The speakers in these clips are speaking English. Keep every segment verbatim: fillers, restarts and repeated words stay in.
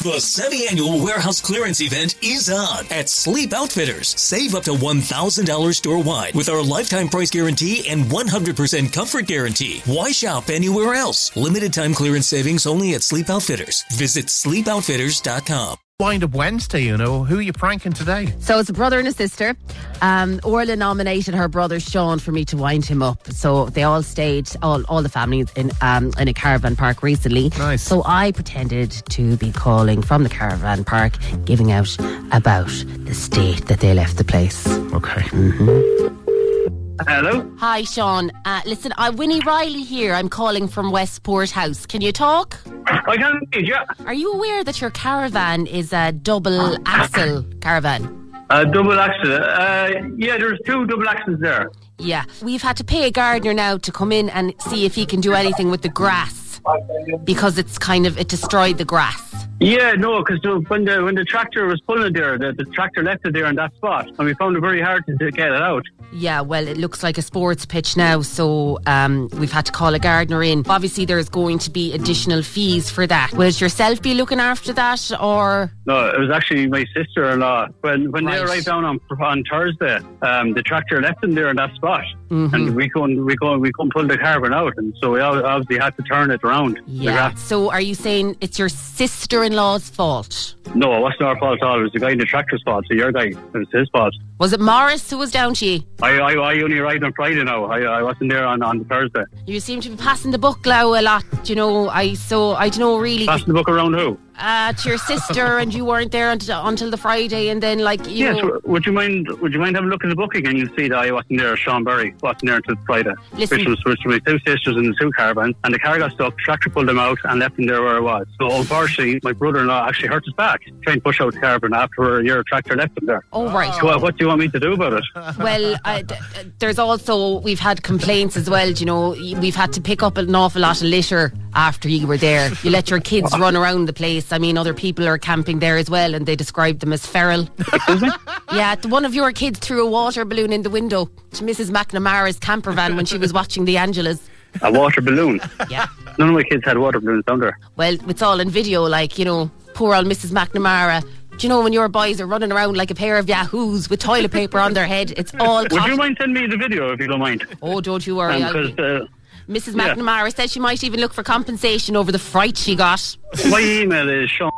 The semi-annual warehouse clearance event is on at Sleep Outfitters. Save up to one thousand dollars store-wide with our lifetime price guarantee and one hundred percent comfort guarantee. Why shop anywhere else? Limited time clearance savings only at Sleep Outfitters. Visit sleep outfitters dot com. Wind Up Wednesday, you know. Who are you pranking today? So it's a brother and a sister. Um, Orla nominated her brother Sean for me to wind him up. So they all stayed, all, all the families, in um, in a caravan park recently. Nice. So I pretended to be calling from the caravan park, giving out about the state that they left the place. Okay. Mm-hmm. Hello? Hi, Sean. Uh, listen, I'm Winnie Riley here. I'm calling from Westport House. Can you talk? I can indeed, yeah. Are you aware that your caravan is a double axle caravan? Uh, double axle. Uh, yeah, there's two double axles there. Yeah. We've had to pay a gardener now to come in and see if he can do anything with the grass, because it's kind of, it destroyed the grass. Yeah, no, because when the when the tractor was pulling there, the, the tractor left it there in that spot, and we found it very hard to, to get it out. Yeah, well, it looks like a sports pitch now, so um, we've had to call a gardener in. Obviously, there's going to be additional fees for that. Will it yourself be looking after that, or...? No, it was actually my sister-in-law. When when Right. they arrived down on on Thursday, um, the tractor left them there in that spot, Mm-hmm. and we couldn't we couldn't we couldn't pull the caravan out, and so we ob- obviously had to turn it around. the Yeah. grass. So are you saying it's your sister-in-law's fault? No, it wasn't our fault at all. It was the guy in the tractor's fault. So your guy, it was his fault. Was it Morris who was down to you? I I, I only arrived on Friday now. I I wasn't there on on the Thursday. You seem to be passing the buck now a lot, you know. I so I don't know really. Passing the book around who? Uh, to your sister, and you weren't there until, until the Friday, and then like you. Yes. know, Would you mind? Would you mind having a look at the book again? You'll see that I wasn't there. Sean Berry wasn't there until Friday. Listen. Which was which was my two sisters in the two caravans, and the car got stuck. Tractor pulled them out and left them there where it was. So unfortunately, my brother-in-law actually hurt his back trying to push out the caravan after your tractor left them there. Oh right. So what, what do you want me to do about it? Well, uh, d- d- there's also we've had complaints as well. You know, we've had to pick up an awful lot of litter after you were there. You let your kids run around the place. I mean, other people are camping there as well, and they described them as feral. Excuse me? Yeah, th- one of your kids threw a water balloon in the window to Missus McNamara's camper van when she was watching the Angelas. A water balloon. Yeah. None of my kids had water balloons down there. Well, it's all in video, like, you know, poor old Missus McNamara. Do you know when your boys are running around like a pair of yahoos with toilet paper on their head? It's all Would cotton. you mind sending me the video if you don't mind? Oh, don't you worry. I'll Because be- uh, Missus yeah. McNamara said she might even look for compensation over the fright she got. my email is Sean.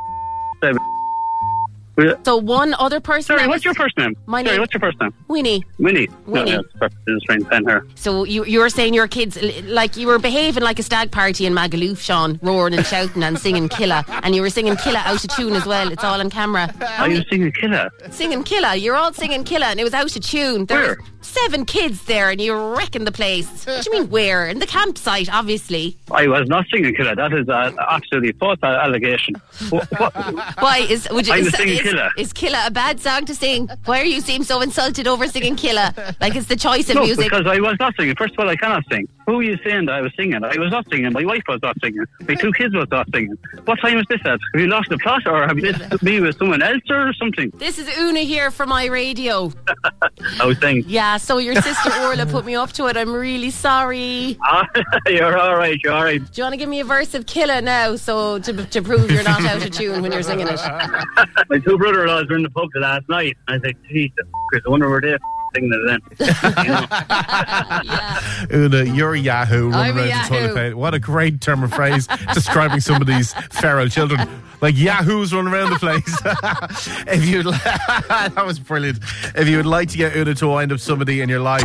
So one other person... Sorry, that what's was- your first name? My Sorry, name- what's your first name? Winnie. Winnie. Winnie. No, yeah, it's perfect. This is trying to pen her. So you you were saying your kids, l- like you were behaving like a stag party in Magaluf, Sean, roaring and shouting and singing Killa. And you were singing Killa out of tune as well. It's all on camera. How Are you many- singing Killer? Singing Killa. You're all singing Killa and it was out of tune. There Where? was seven kids there and you're wrecking the place. What do you mean where? In the campsite, obviously. I was not singing Killer. That is an absolutely false allegation. What, what? Why is would you I was is, singing is, Killa. is Killa a bad song to sing? Why are you seem so insulted over singing Killa? Like it's the choice of No, music. because I was not singing. First of all, I cannot sing. Who are you saying that I was singing? I was not singing. My wife was not singing. My two kids was not singing. What time is this at? Have you lost the plot, or have you missed me with someone else or something? This is Una here for my radio. I was saying, Yeah, so your sister Orla put me up to it. I'm really sorry. ah, you're all right, you're all right. Do you want to give me a verse of Killa now, so to, to prove you're not out of tune when you're singing it? My two brother-in-laws were in the pub last night. I was like, Jesus, Chris, I wonder where they're singing it then. You know? Yeah. Una, you're a yahoo I'm running a around the yahoo. toilet paper. What a great term of phrase describing some of these feral children. Like yahoos running around the place. If you'd li- that was brilliant. If you would like to get Una to wind up somebody in your life,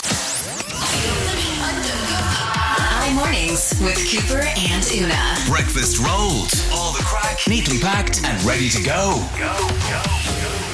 High mornings with Cooper and Una. Breakfast rolls. All the crack neatly packed and ready to go. Go, go, go.